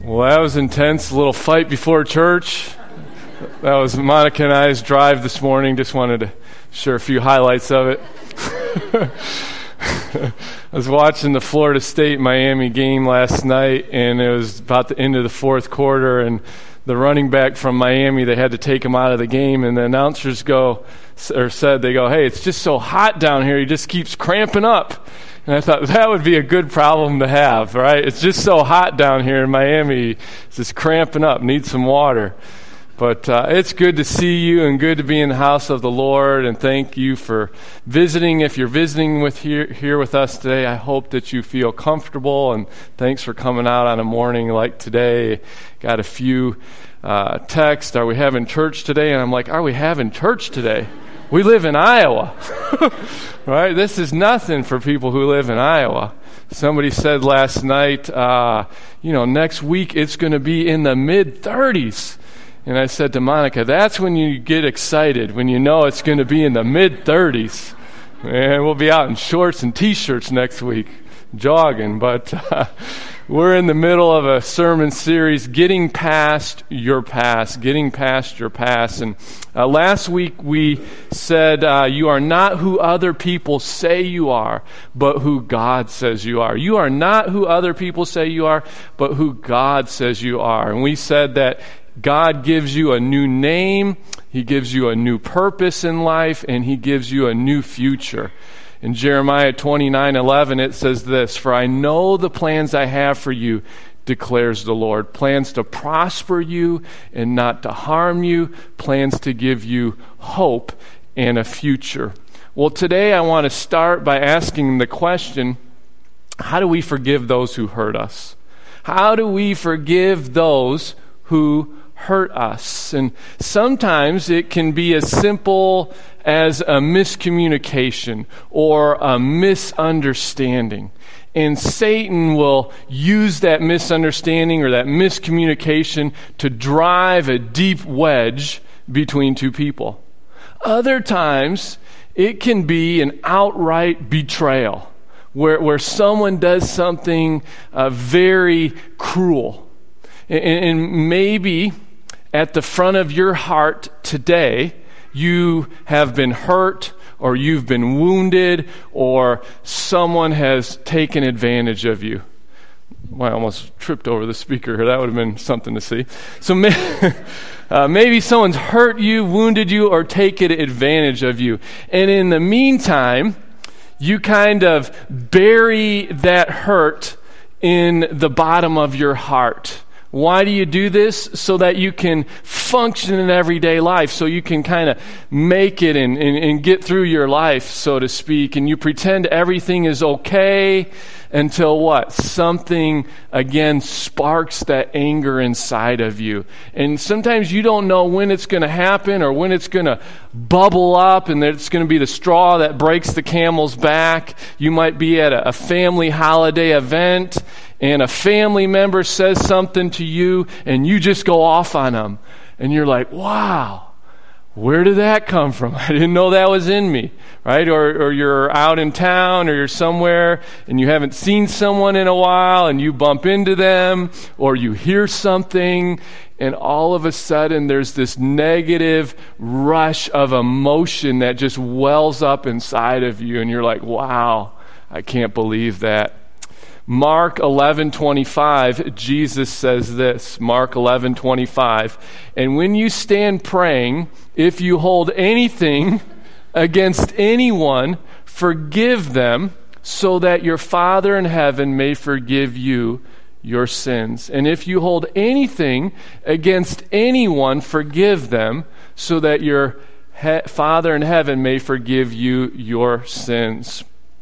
Well, that was intense. A little fight before church. That was Monica and I's drive this morning. Just wanted to share a few highlights of it. I was watching the Florida State-Miami game last night, and it was about the end of the fourth quarter, and the running back from Miami, they had to take him out of the game, and the announcers said, hey, it's just so hot down here, he just keeps cramping up. And I thought that would be a good problem to have, right? It's just so hot down here in Miami, it's just cramping up, needs some water. But it's good to see you and good to be in the house of the Lord, and thank you for visiting. If you're visiting here with us today, I hope that you feel comfortable, and thanks for coming out on a morning like today. Got a few texts, are we having church today? And I'm like, are we having church today? We live in Iowa, right? This is nothing for people who live in Iowa. Somebody said last night, next week it's going to be in the mid-30s. And I said to Monica, that's when you get excited, when you know it's going to be in the mid-30s. And we'll be out in shorts and T-shirts next week, jogging. But we're in the middle of a sermon series, Getting Past Your Past, Getting Past Your Past. And last week we said, you are not who other people say you are, but who God says you are. You are not who other people say you are, but who God says you are. And we said that God gives you a new name, He gives you a new purpose in life, and He gives you a new future. In Jeremiah 29:11, it says this, "For I know the plans I have for you, declares the Lord, plans to prosper you and not to harm you, plans to give you hope and a future." Well, today I want to start by asking the question, how do we forgive those who hurt us? How do we forgive those who hurt us? And sometimes it can be as simple as a miscommunication or a misunderstanding. And Satan will use that misunderstanding or that miscommunication to drive a deep wedge between two people. Other times, it can be an outright betrayal where someone does something very cruel. And maybe at the front of your heart today, you have been hurt, or you've been wounded, or someone has taken advantage of you. Well, I almost tripped over the speaker here. That would have been something to see. So maybe someone's hurt you, wounded you, or taken advantage of you. And in the meantime, you kind of bury that hurt in the bottom of your heart. Why do you do this? So that you can function in everyday life, so you can kind of make it and get through your life, so to speak. And you pretend everything is okay until what? Something, again, sparks that anger inside of you. And sometimes you don't know when it's going to happen or when it's going to bubble up and that it's going to be the straw that breaks the camel's back. You might be at a family holiday event, and a family member says something to you, and you just go off on them. And you're like, wow, where did that come from? I didn't know that was in me, right? Or you're out in town, or you're somewhere, and you haven't seen someone in a while, and you bump into them, or you hear something, and all of a sudden there's this negative rush of emotion that just wells up inside of you, and you're like, wow, I can't believe that. Mark 11:25, Jesus says this, Mark 11:25, "And when you stand praying, if you hold anything against anyone, forgive them, so that your Father in heaven may forgive you your sins. And if you hold anything against anyone, forgive them, so that your Father in heaven may forgive you your sins."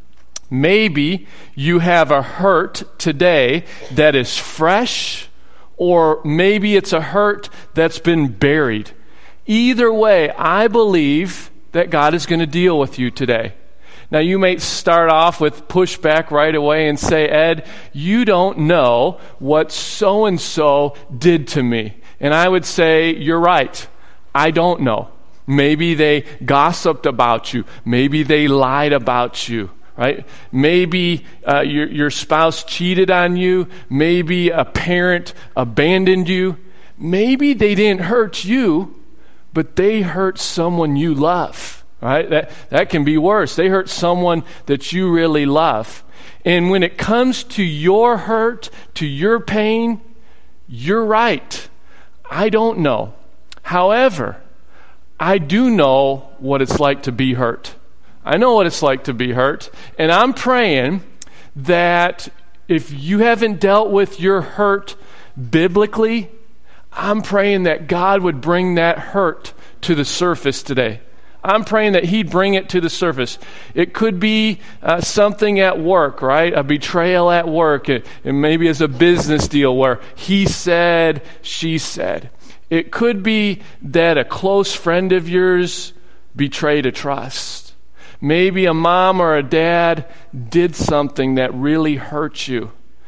Maybe you have a hurt today that is fresh, or maybe it's a hurt that's been buried. Either way, I believe that God is going to deal with you today. Now, you may start off with pushback right away and say, Ed, you don't know what so-and-so did to me. And I would say, you're right. I don't know. Maybe they gossiped about you. Maybe they lied about you. right? Maybe your spouse cheated on you. Maybe a parent abandoned you. Maybe they didn't hurt you, but they hurt someone you love, right? That can be worse. They hurt someone that you really love. And when it comes to your hurt, to your pain, you're right. I don't know. However, I do know what it's like to be hurt. I know what it's like to be hurt. And I'm praying that if you haven't dealt with your hurt biblically, I'm praying that God would bring that hurt to the surface today. I'm praying that He'd bring it to the surface. It could be something at work, right? A betrayal at work, and maybe as a business deal where he said, she said. It could be that a close friend of yours betrayed a trust. Maybe a mom or a dad did something that really hurt you.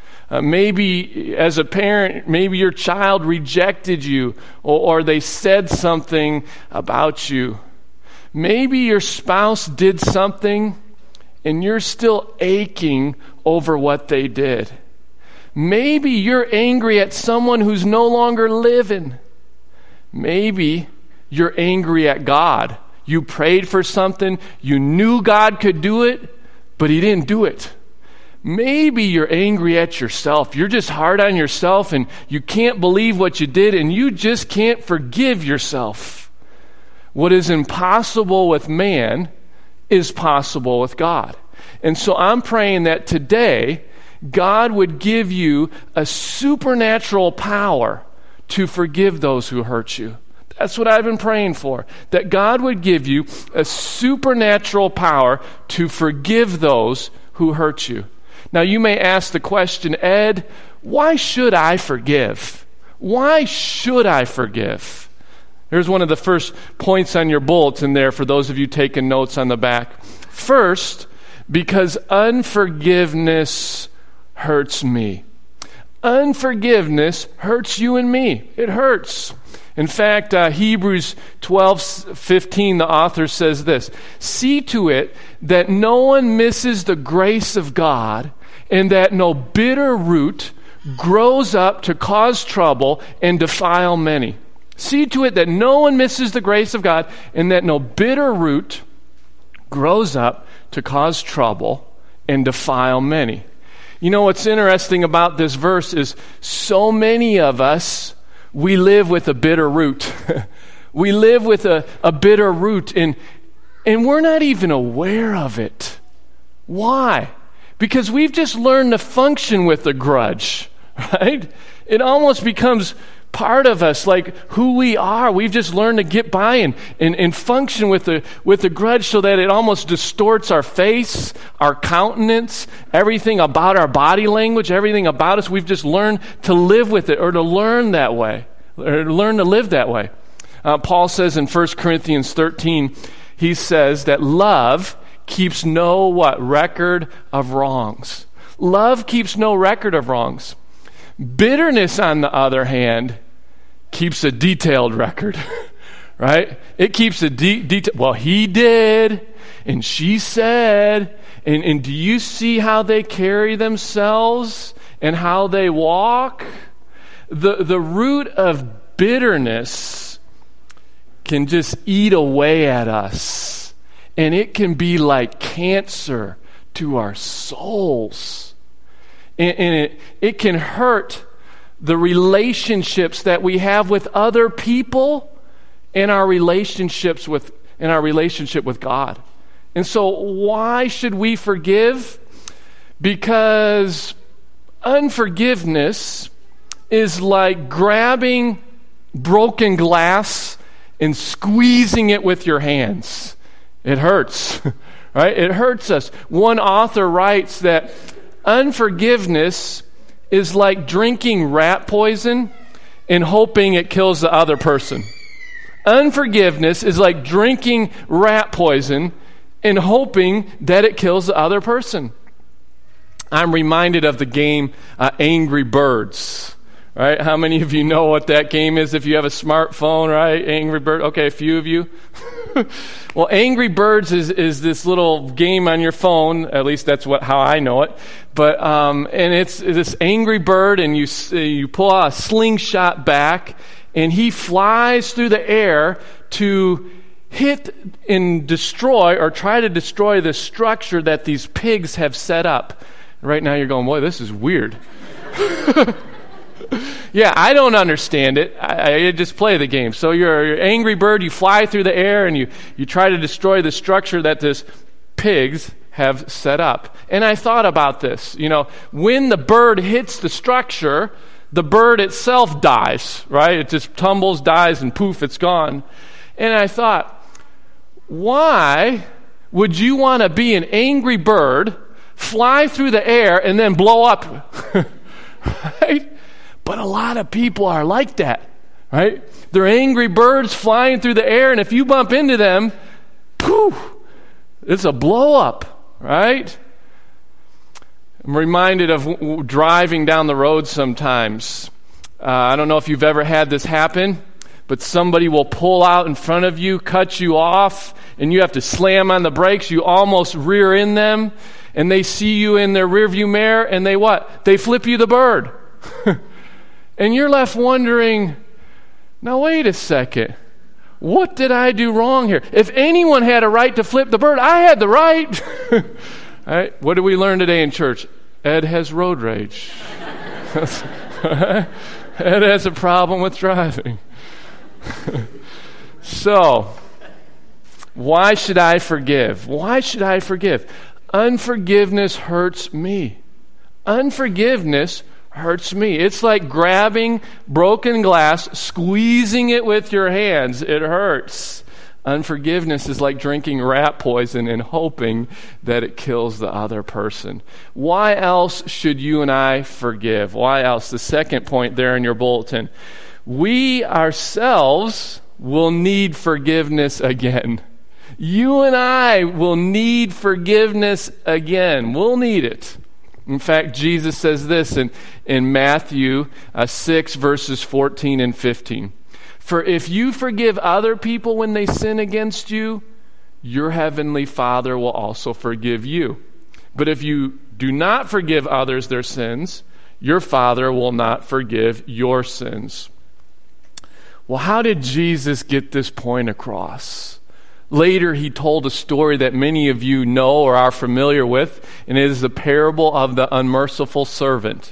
Maybe as a parent, maybe your child rejected you, or they said something about you. Maybe your spouse did something and you're still aching over what they did. Maybe you're angry at someone who's no longer living. Maybe you're angry at God. You prayed for something, you knew God could do it, but He didn't do it. Maybe you're angry at yourself. You're just hard on yourself and you can't believe what you did and you just can't forgive yourself. What is impossible with man is possible with God. And so I'm praying that today, God would give you a supernatural power to forgive those who hurt you. That's what I've been praying for. That God would give you a supernatural power to forgive those who hurt you. Now you may ask the question, Ed, why should I forgive? Why should I forgive? Here's one of the first points on your bulletin there for those of you taking notes on the back. First, because unforgiveness hurts me. Unforgiveness hurts you and me. It hurts. In fact, Hebrews 12:15, the author says this, "See to it that no one misses the grace of God and that no bitter root grows up to cause trouble and defile many." See to it that no one misses the grace of God and that no bitter root grows up to cause trouble and defile many. You know what's interesting about this verse is so many of us, we live with a bitter root. We live with a bitter root and we're not even aware of it. Why? Because we've just learned to function with a grudge, right? It almost becomes part of us, like who we are. We've just learned to get by and function with a grudge so that it almost distorts our face, our countenance, everything about our body language, everything about us. We've just learned to live with it or to learn that way, or to learn to live that way. Paul says in 1 Corinthians 13, he says that love keeps no record of wrongs. Love keeps no record of wrongs. Bitterness, on the other hand, keeps a detailed record, right? It keeps a detail. Well, he did, and she said, and do you see how they carry themselves and how they walk? The root of bitterness can just eat away at us, and it can be like cancer to our souls. And it can hurt the relationships that we have with other people and our relationship with God. And so why should we forgive? Because unforgiveness is like grabbing broken glass and squeezing it with your hands. It hurts, right? It hurts us. One author writes that unforgiveness is like drinking rat poison and hoping it kills the other person. Unforgiveness is like drinking rat poison and hoping that it kills the other person. I'm reminded of the game Angry Birds. Right? How many of you know what that game is if you have a smartphone, right? Angry Bird. Okay, a few of you. Well, Angry Birds is this little game on your phone. At least that's how I know it. But and it's this angry bird, and you pull out a slingshot back, and he flies through the air to hit and destroy, or try to destroy, the structure that these pigs have set up. Right now you're going, boy, this is weird. Yeah, I don't understand it. I just play the game. So you're an angry bird, you fly through the air, and you try to destroy the structure that these pigs have set up. And I thought about this. When the bird hits the structure, the bird itself dies, right? It just tumbles, dies, and poof, it's gone. And I thought, why would you want to be an angry bird, fly through the air, and then blow up? Right? But a lot of people are like that, right? They're angry birds flying through the air, and if you bump into them, poof, it's a blow up, right? I'm reminded of driving down the road sometimes. I don't know if you've ever had this happen, but somebody will pull out in front of you, cut you off, and you have to slam on the brakes. You almost rear in them, and they see you in their rearview mirror, and they what? They flip you the bird. And you're left wondering, now wait a second. What did I do wrong here? If anyone had a right to flip the bird, I had the right. All right, what did we learn today in church? Ed has road rage. Ed has a problem with driving. So, why should I forgive? Why should I forgive? Unforgiveness hurts me. Unforgiveness hurts me. It's like grabbing broken glass, squeezing it with your hands. It hurts. Unforgiveness is like drinking rat poison and hoping that it kills the other person. Why else should you and I forgive? Why else? The second point there in your bulletin. We ourselves will need forgiveness again. You and I will need forgiveness again. We'll need it. In fact, Jesus says this in Matthew 6, verses 14 and 15. For if you forgive other people when they sin against you, your heavenly Father will also forgive you. But if you do not forgive others their sins, your Father will not forgive your sins. Well, how did Jesus get this point across? Later, he told a story that many of you know or are familiar with, and it is the parable of the unmerciful servant.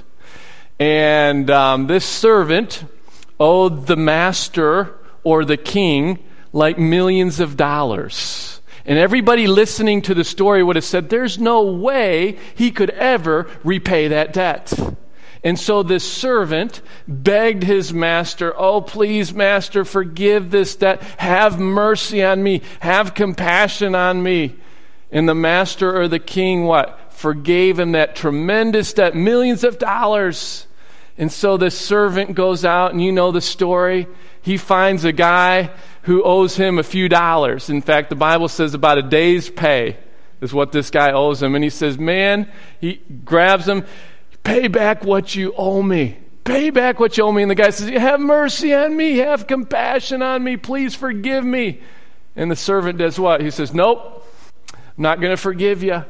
And this servant owed the master or the king like millions of dollars. And everybody listening to the story would have said, there's no way he could ever repay that debt. And so this servant begged his master, oh, please, master, forgive this debt. Have mercy on me. Have compassion on me. And the master or the king, what? Forgave him that tremendous debt, millions of dollars. And so this servant goes out, and you know the story. He finds a guy who owes him a few dollars. In fact, the Bible says about a day's pay is what this guy owes him. And he says, man, he grabs him, pay back what you owe me. Pay back what you owe me. And the guy says, have mercy on me. Have compassion on me. Please forgive me. And the servant does what? He says, nope, I'm not going to forgive you.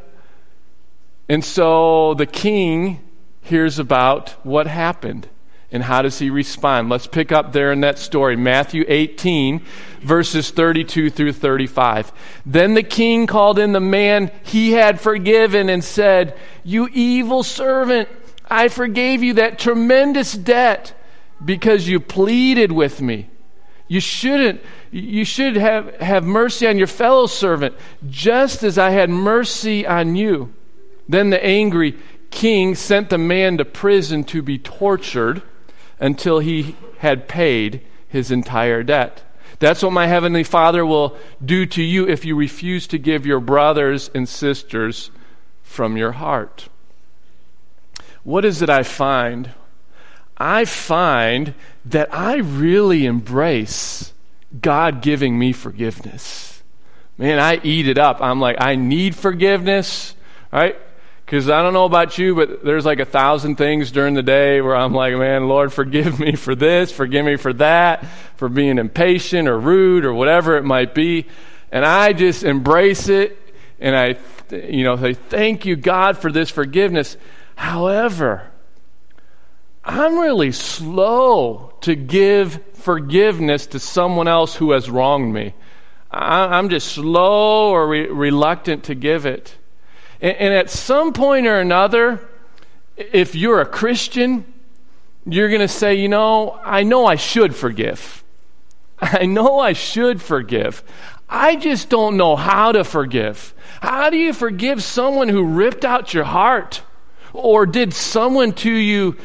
And so the king hears about what happened. And how does he respond? Let's pick up there in that story. Matthew 18, verses 32 through 35. Then the king called in the man he had forgiven and said, you evil servant, I forgave you that tremendous debt because you pleaded with me. You should have mercy on your fellow servant, just as I had mercy on you. Then the angry king sent the man to prison to be tortured until he had paid his entire debt. That's what my heavenly Father will do to you if you refuse to give your brothers and sisters from your heart. What is it I find? I find that I really embrace God giving me forgiveness. Man, I eat it up. I'm like, I need forgiveness, right? Because I don't know about you, but there's like 1,000 things during the day where I'm like, man, Lord, forgive me for this, forgive me for that, for being impatient or rude or whatever it might be. And I just embrace it, and I say, thank you, God, for this forgiveness. However, I'm really slow to give forgiveness to someone else who has wronged me. I'm just slow or reluctant to give it. And at some point or another, if you're a Christian, you're going to say, I know I should forgive. I know I should forgive. I just don't know how to forgive. How do you forgive someone who ripped out your heart or did something to you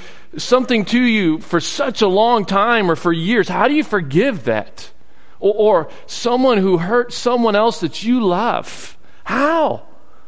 for such a long time or for years? How do you forgive that? Or someone who hurt someone else that you love? How?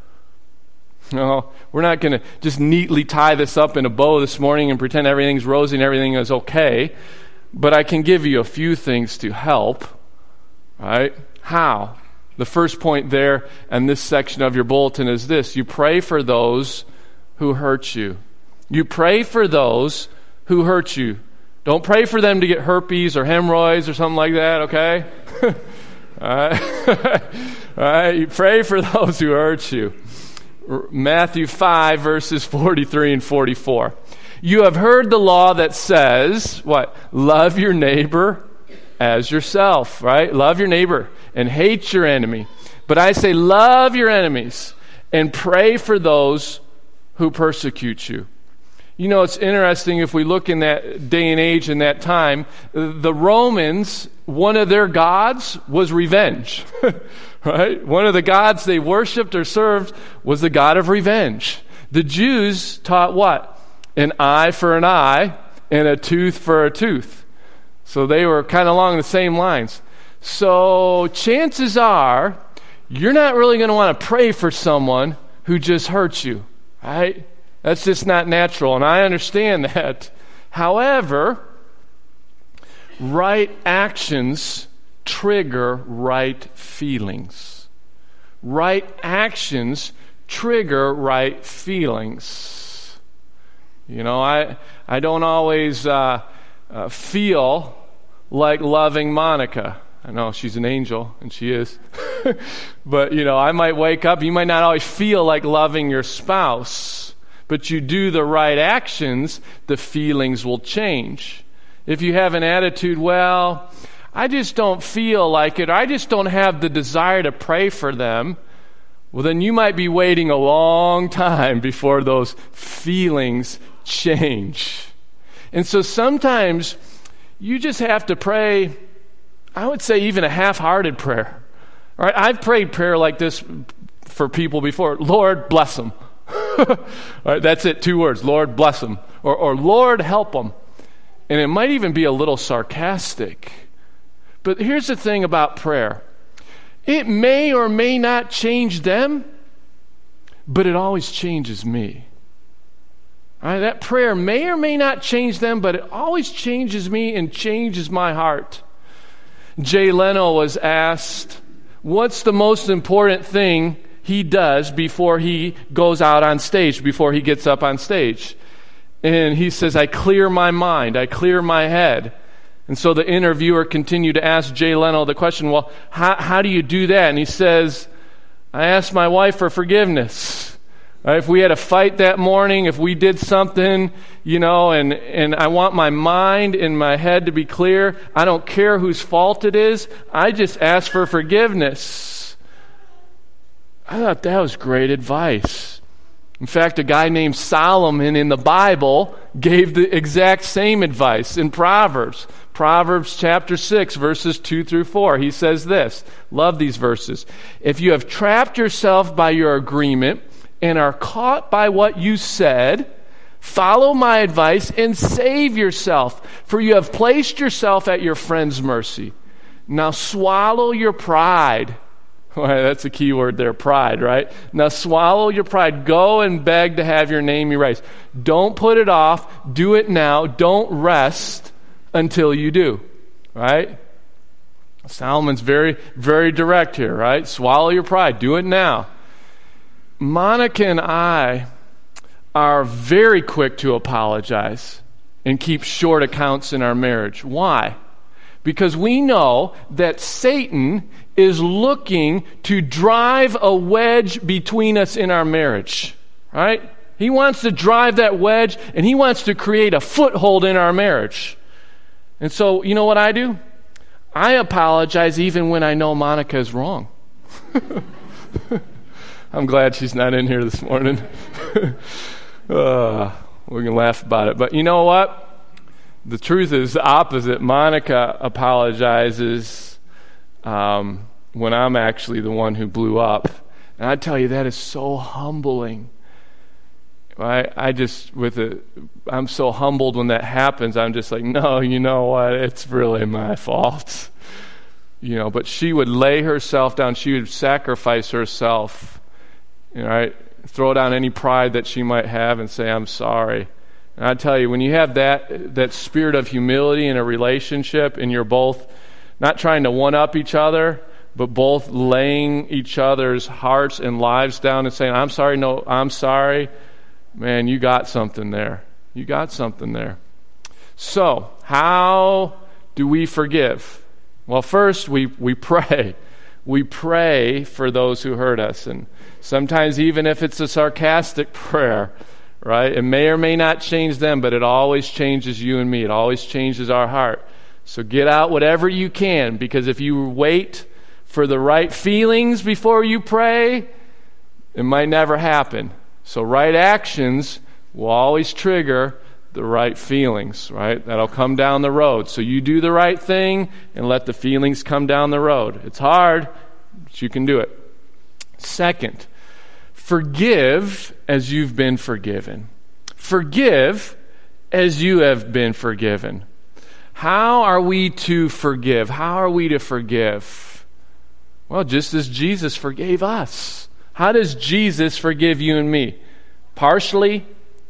No, we're not going to just neatly tie this up in a bow this morning and pretend everything's rosy and everything is okay. But I can give you a few things to help. Right? How? The first point there in this section of your bulletin is this. You pray for those who hurt you. You pray for those who hurt you. Don't pray for them to get herpes or hemorrhoids or something like that, okay? All right? All right? You pray for those who hurt you. Matthew 5, verses 43 and 44. You have heard the law that says, what? Love your neighbor as yourself, right? Love your neighbor and hate your enemy. But I say love your enemies and pray for those who persecute you. It's interesting if we look in that day and age in that time, the Romans, one of their gods was revenge. Right? One of the gods they worshipped or served was the god of revenge. The Jews taught what? An eye for an eye and a tooth for a tooth. So they were kind of along the same lines. So chances are you're not really going to want to pray for someone who just hurts you, right? That's just not natural, and I understand that. However, right actions trigger right feelings. Right actions trigger right feelings. I don't always feel like loving Monica. I know she's an angel, and she is. But, I might wake up. You might not always feel like loving your spouse. But you do the right actions, the feelings will change. If you have an attitude, well, I just don't feel like it, or I just don't have the desire to pray for them, well, then you might be waiting a long time before those feelings change. And so sometimes you just have to pray, I would say even a half-hearted prayer. All right, I've prayed prayer like this for people before. Lord, bless them. All right, that's it, 2 words. Lord, bless them. Or Lord, help them. And it might even be a little sarcastic. But here's the thing about prayer. It may or may not change them, but it always changes me. All right, that prayer may or may not change them, but it always changes me and changes my heart. Jay Leno was asked, what's the most important thing he does before he goes out on stage, before he gets up on stage? And he says, I clear my mind, I clear my head. And so the interviewer continued to ask Jay Leno the question, well, how do you do that? And he says, I asked my wife for forgiveness. Right? If we had a fight that morning, if we did something, and I want my mind and my head to be clear, I don't care whose fault it is, I just ask for forgiveness. I thought that was great advice. In fact, a guy named Solomon in the Bible gave the exact same advice in Proverbs. Proverbs chapter 6, verses 2 through 4. He says this, love these verses. If you have trapped yourself by your agreement and are caught by what you said, follow my advice and save yourself, for you have placed yourself at your friend's mercy. Now swallow your pride. Well, that's a key word there, pride, right? Now swallow your pride. Go and beg to have your name erased. Don't put it off. Do it now. Don't rest until you do, right? Solomon's very, very direct here, right? Swallow your pride. Do it now. Monica and I are very quick to apologize and keep short accounts in our marriage. Why? Because we know that Satan is looking to drive a wedge between us in our marriage, right? He wants to drive that wedge, and he wants to create a foothold in our marriage. And so, you know what I do? I apologize even when I know Monica is wrong. I'm glad she's not in here this morning. We can laugh about it. But you know what? The truth is the opposite. Monica apologizes when I'm actually the one who blew up. And I tell you, that is so humbling. I'm so humbled when that happens. I'm just like, no, you know what? It's really my fault. But she would lay herself down. She would sacrifice herself, right? Throw down any pride that she might have and say, I'm sorry. And I tell you, when you have that spirit of humility in a relationship, and you're both not trying to one-up each other, but both laying each other's hearts and lives down and saying, I'm sorry, no, I'm sorry, man, you got something there. You got something there. So, how do we forgive? Well, first, we pray. We pray for those who hurt us. And sometimes even if it's a sarcastic prayer, right? It may or may not change them, but it always changes you and me. It always changes our heart. So get out whatever you can, because if you wait for the right feelings before you pray, it might never happen. So right actions will always trigger the right feelings, right? That'll come down the road. So you do the right thing and let the feelings come down the road. It's hard, but you can do it. Second, forgive as you've been forgiven. Forgive as you have been forgiven. How are we to forgive? How are we to forgive? Well, just as Jesus forgave us. How does Jesus forgive you and me? Partially?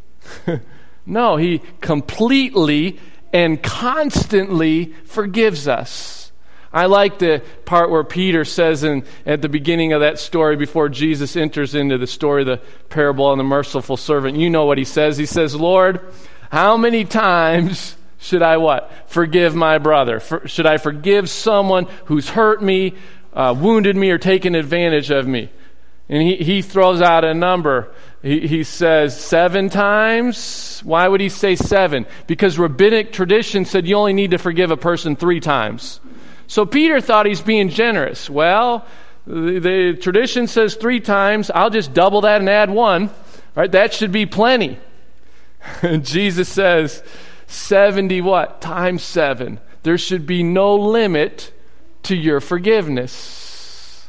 No, he completely and constantly forgives us. I like the part where Peter says at the beginning of that story, before Jesus enters into the story, the parable of the merciful servant. You know what he says. He says, Lord, how many times should I what? Forgive my brother? Should I forgive someone who's hurt me, wounded me, or taken advantage of me? And he throws out a number. He says 7 times. Why would he say 7? Because rabbinic tradition said you only need to forgive a person 3 times. So Peter thought he's being generous. Well, the tradition says 3 times. I'll just double that and add 1. Right? That should be plenty. And Jesus says 70 what? Times 7. There should be no limit to your forgiveness.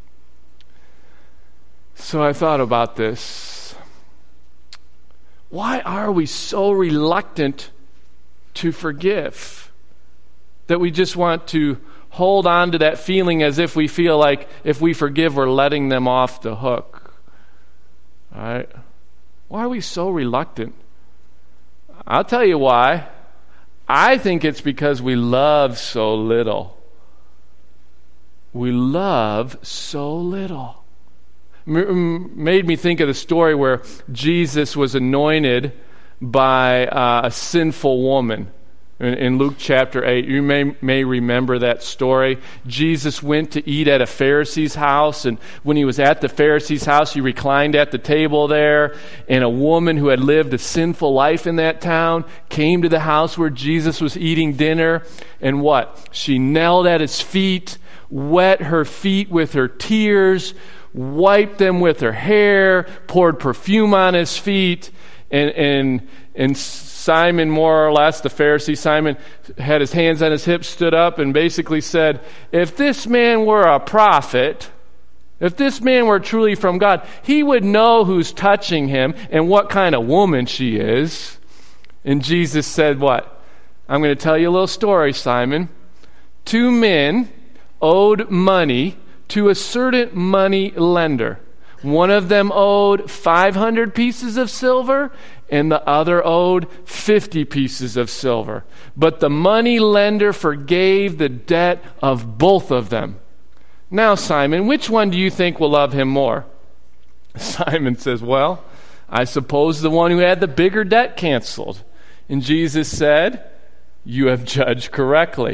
So I thought about this. Why are we so reluctant to forgive? That we just want to hold on to that feeling as if we feel like if we forgive, we're letting them off the hook. All right? Why are we so reluctant? I'll tell you why. I think it's because we love so little. We love so little. Made me think of the story where Jesus was anointed by a sinful woman. In Luke chapter 8, you may remember that story. Jesus went to eat at a Pharisee's house, and when he was at the Pharisee's house, he reclined at the table there, and a woman who had lived a sinful life in that town came to the house where Jesus was eating dinner, and what? She knelt at his feet, wet her feet with her tears, wiped them with her hair, poured perfume on his feet, and Simon, more or less, the Pharisee Simon, had his hands on his hips, stood up, and basically said, if this man were a prophet, if this man were truly from God, he would know who's touching him and what kind of woman she is. And Jesus said what? I'm going to tell you a little story, Simon. 2 men owed money to a certain money lender. One of them owed 500 pieces of silver, and the other owed 50 pieces of silver. But the money lender forgave the debt of both of them. Now, Simon, which one do you think will love him more? Simon says, well, I suppose the one who had the bigger debt canceled. And Jesus said, you have judged correctly.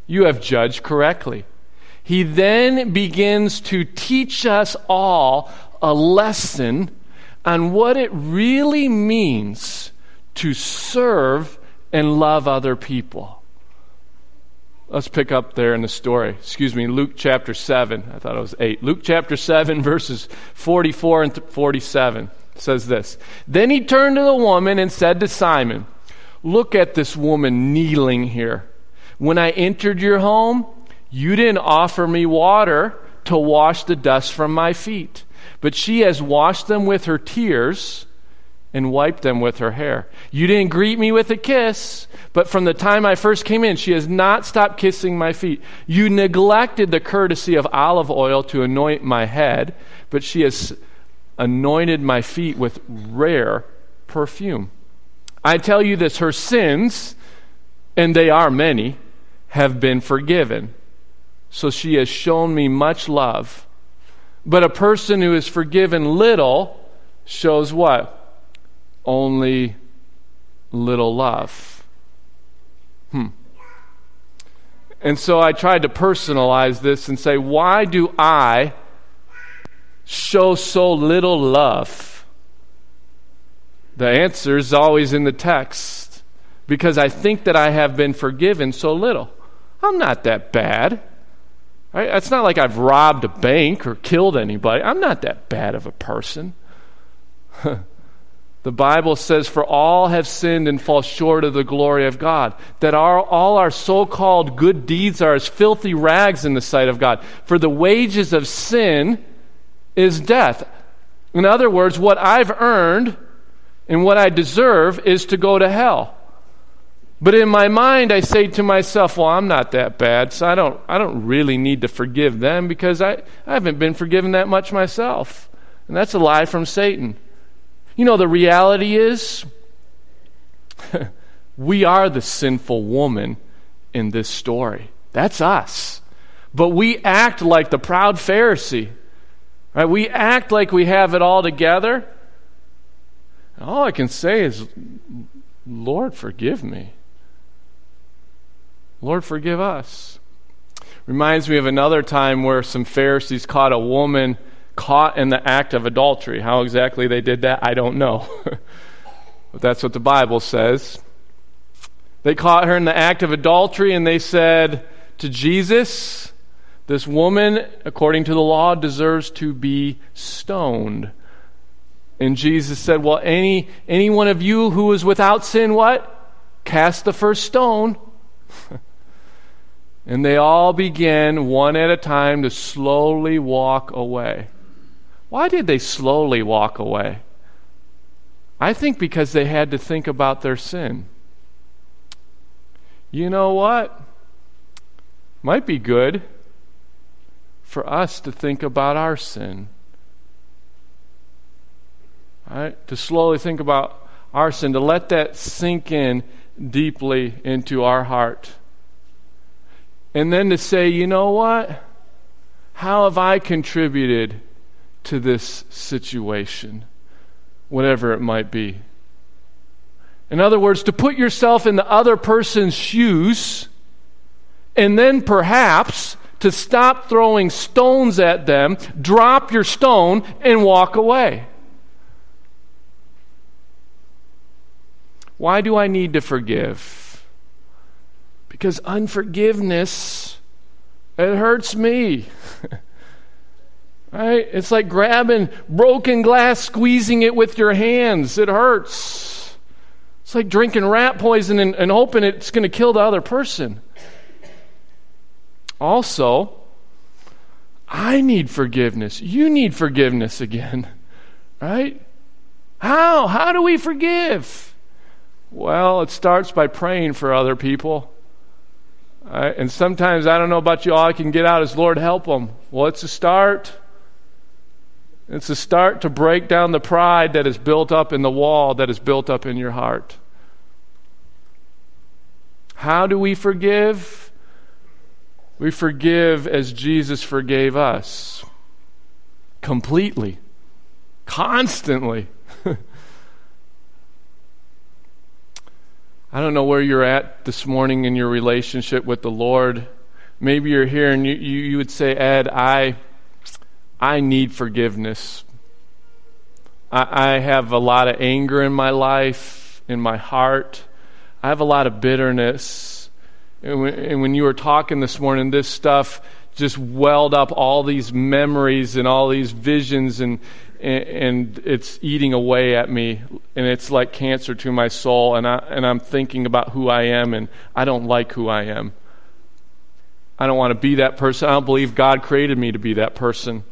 You have judged correctly." He then begins to teach us all a lesson on what it really means to serve and love other people. Let's pick up there in the story. Luke chapter 7. I thought it was 8. Luke chapter 7, verses 44 and 47 says this. "Then he turned to the woman and said to Simon, 'Look at this woman kneeling here. When I entered your home, you didn't offer me water to wash the dust from my feet, but she has washed them with her tears and wiped them with her hair. You didn't greet me with a kiss, but from the time I first came in, she has not stopped kissing my feet. You neglected the courtesy of olive oil to anoint my head, but she has anointed my feet with rare perfume. I tell you this, her sins, and they are many, have been forgiven. So she has shown me much love. But a person who is forgiven little shows what? Only little love." And so I tried to personalize this and say, why do I show so little love? The answer is always in the text. Because I think that I have been forgiven so little. I'm not that bad. Right? It's not like I've robbed a bank or killed anybody. I'm not that bad of a person. The Bible says, "For all have sinned and fall short of the glory of God." That all our so-called good deeds are as filthy rags in the sight of God. For the wages of sin is death. In other words, what I've earned and what I deserve is to go to hell. But in my mind, I say to myself, well, I'm not that bad, so I don't really need to forgive them because I haven't been forgiven that much myself. And that's a lie from Satan. You know, the reality is, we are the sinful woman in this story. That's us. But we act like the proud Pharisee. Right? We act like we have it all together. And all I can say is, Lord, forgive me. Lord, forgive us. Reminds me of another time where some Pharisees caught a woman caught in the act of adultery. How exactly they did that, I don't know. But that's what the Bible says. They caught her in the act of adultery, and they said to Jesus, this woman, according to the law, deserves to be stoned. And Jesus said, well, any one of you who is without sin, what? Cast the first stone. And they all began, one at a time, to slowly walk away. Why did they slowly walk away? I think because they had to think about their sin. You know what? Might be good for us to think about our sin. Right? To slowly think about our sin, to let that sink in deeply into our heart. And then to say, you know what? How have I contributed to this situation? Whatever it might be. In other words, to put yourself in the other person's shoes, and then perhaps to stop throwing stones at them, drop your stone, and walk away. Why do I need to forgive? Because unforgiveness, it hurts me. Right? It's like grabbing broken glass, squeezing it with your hands. It hurts. It's like drinking rat poison and hoping it's going to kill the other person. Also, I need forgiveness. You need forgiveness again. Right? How? How do we forgive? Well, it starts by praying for other people. And sometimes, I don't know about you, all I can get out is, Lord, help them. Well, it's a start. It's a start to break down the pride that is built up in the wall, that is built up in your heart. How do we forgive? We forgive as Jesus forgave us. Completely. Constantly. I don't know where you're at this morning in your relationship with the Lord. Maybe you're here and you would say, Ed, I need forgiveness. I have a lot of anger in my life, in my heart. I have a lot of bitterness. And when you were talking this morning, this stuff just welled up all these memories and all these visions, and it's eating away at me, and it's like cancer to my soul, and I'm thinking about who I am, and I don't like who I am. I don't want to be that person. I don't believe God created me to be that person.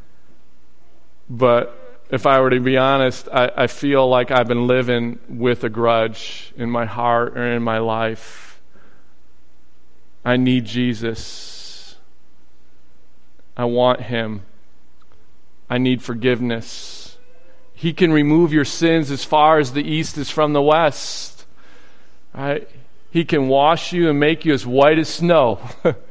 But if I were to be honest, I feel like I've been living with a grudge in my heart or in my life. I need Jesus. I want Him. I need forgiveness. He can remove your sins as far as the east is from the west. Right? He can wash you and make you as white as snow.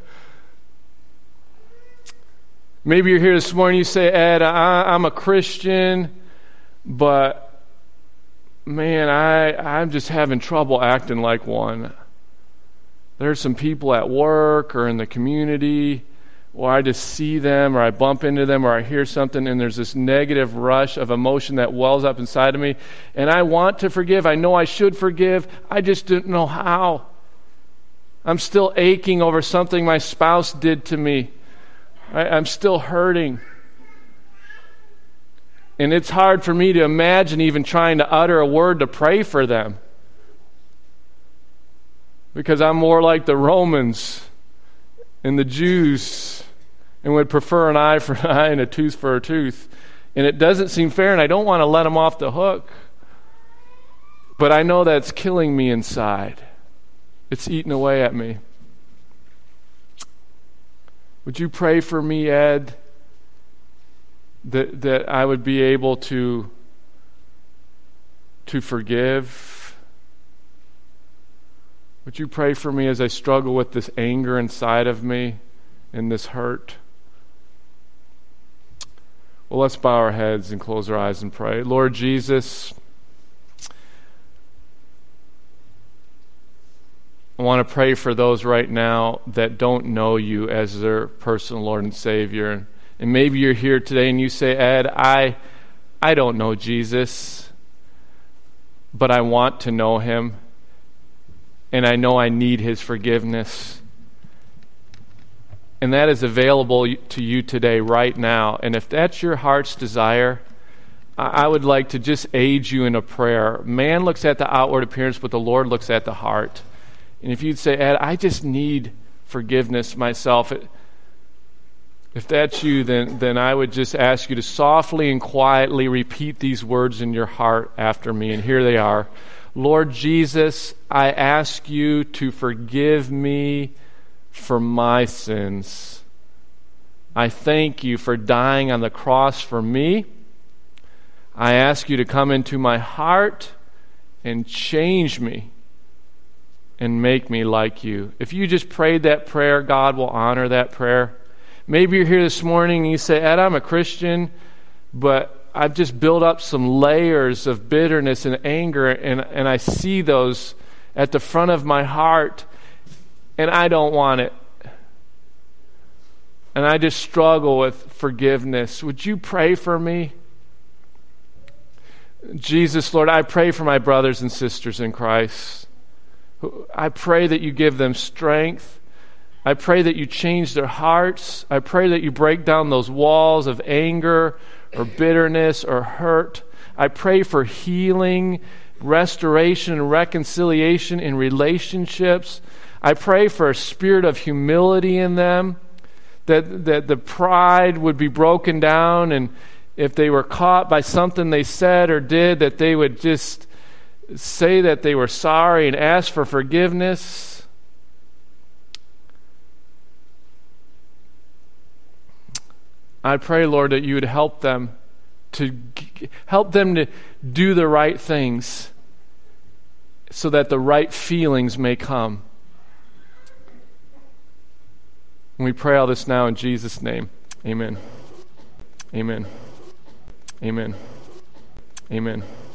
Maybe you're here this morning, you say, Ed, I'm a Christian, but man, I'm just having trouble acting like one. There's some people at work or in the community, or I just see them, or I bump into them, or I hear something, and there's this negative rush of emotion that wells up inside of me, and I want to forgive. I know I should forgive. I just don't know how. I'm still aching over something my spouse did to me. I'm still hurting. And it's hard for me to imagine even trying to utter a word to pray for them, because I'm more like the Romans and the Jews, and would prefer an eye for an eye and a tooth for a tooth. And it doesn't seem fair, and I don't want to let them off the hook. But I know that's killing me inside. It's eating away at me. Would you pray for me, Ed, that I would be able to forgive? Would you pray for me as I struggle with this anger inside of me and this hurt? Well, let's bow our heads and close our eyes and pray. Lord Jesus, I want to pray for those right now that don't know you as their personal Lord and Savior. And maybe you're here today and you say, Ed, I don't know Jesus, but I want to know Him, and I know I need His forgiveness. And that is available to you today, right now. And if that's your heart's desire, I would like to just aid you in a prayer. Man looks at the outward appearance, but the Lord looks at the heart. And if you'd say, Ed, I just need forgiveness myself, if that's you, then I would just ask you to softly and quietly repeat these words in your heart after me. And here they are. Lord Jesus, I ask you to forgive me for my sins. I thank you for dying on the cross for me. I ask you to come into my heart and change me and make me like you. If you just prayed that prayer, God will honor that prayer. Maybe you're here this morning and you say, Ed, I'm a Christian, but I've just built up some layers of bitterness and anger, and I see those at the front of my heart, and I don't want it. And I just struggle with forgiveness. Would you pray for me? Jesus, Lord, I pray for my brothers and sisters in Christ. I pray that you give them strength. I pray that you change their hearts. I pray that you break down those walls of anger or bitterness or hurt. I pray for healing, restoration, and reconciliation in relationships. I pray for a spirit of humility in them, that the pride would be broken down, and if they were caught by something they said or did, that they would just say that they were sorry and ask for forgiveness. I pray, Lord, that you would help them to do the right things so that the right feelings may come. And we pray all this now in Jesus' name. Amen. Amen. Amen. Amen.